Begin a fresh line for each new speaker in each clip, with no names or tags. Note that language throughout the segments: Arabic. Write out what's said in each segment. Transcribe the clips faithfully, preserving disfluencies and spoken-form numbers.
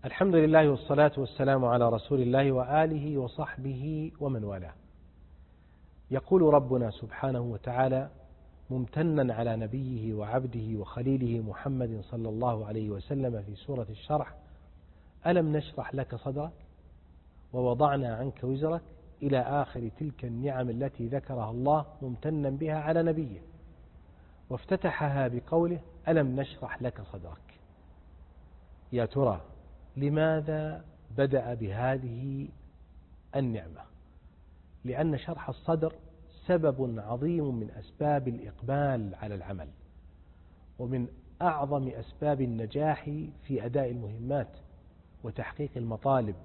الحمد لله والصلاة والسلام على رسول الله وآله وصحبه ومن والاه. يقول ربنا سبحانه وتعالى ممتنا على نبيه وعبده وخليله محمد صلى الله عليه وسلم في سورة الشرح: ألم نشرح لك صدرك ووضعنا عنك وزرك، إلى آخر تلك النعم التي ذكرها الله ممتنا بها على نبيه، وافتتحها بقوله: ألم نشرح لك صدرك. يا ترى لماذا بدأ بهذه النعمة؟ لأن شرح الصدر سبب عظيم من أسباب الإقبال على العمل، ومن أعظم أسباب النجاح في أداء المهمات وتحقيق المطالب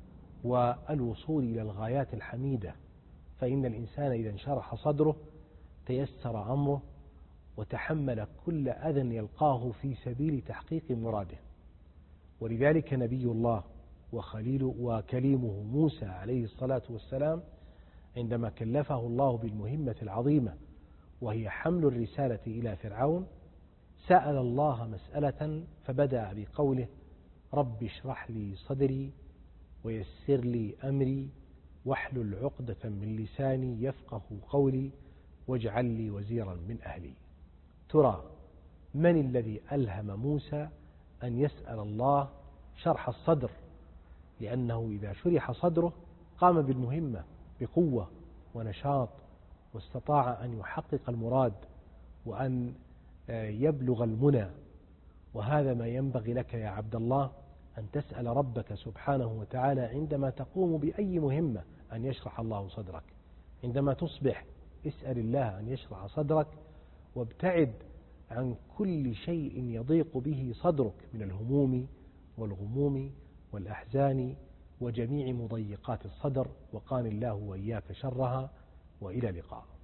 والوصول إلى الغايات الحميدة. فإن الإنسان إذا انشرح صدره تيسر أمره وتحمل كل أذى يلقاه في سبيل تحقيق مراده. ولذلك نبي الله وخليل وكليمه موسى عليه الصلاة والسلام عندما كلفه الله بالمهمة العظيمة وهي حمل الرسالة إلى فرعون سأل الله مسألة فبدأ بقوله: رب اشرح لي صدري ويسر لي أمري واحلل عقدة من لساني يفقه قولي واجعل لي وزيرا من أهلي. ترى من الذي ألهم موسى أن يسأل الله شرح الصدر؟ لأنه إذا شرح صدره قام بالمهمة بقوة ونشاط، واستطاع أن يحقق المراد وأن يبلغ المنى. وهذا ما ينبغي لك يا عبد الله، أن تسأل ربك سبحانه وتعالى عندما تقوم بأي مهمة أن يشرح الله صدرك. عندما تصبح اسأل الله أن يشرح صدرك، وابتعد عن كل شيء يضيق به صدرك من الهموم والغموم والأحزان وجميع مضيقات الصدر، وقاني الله وإياك شرها، وإلى اللقاء.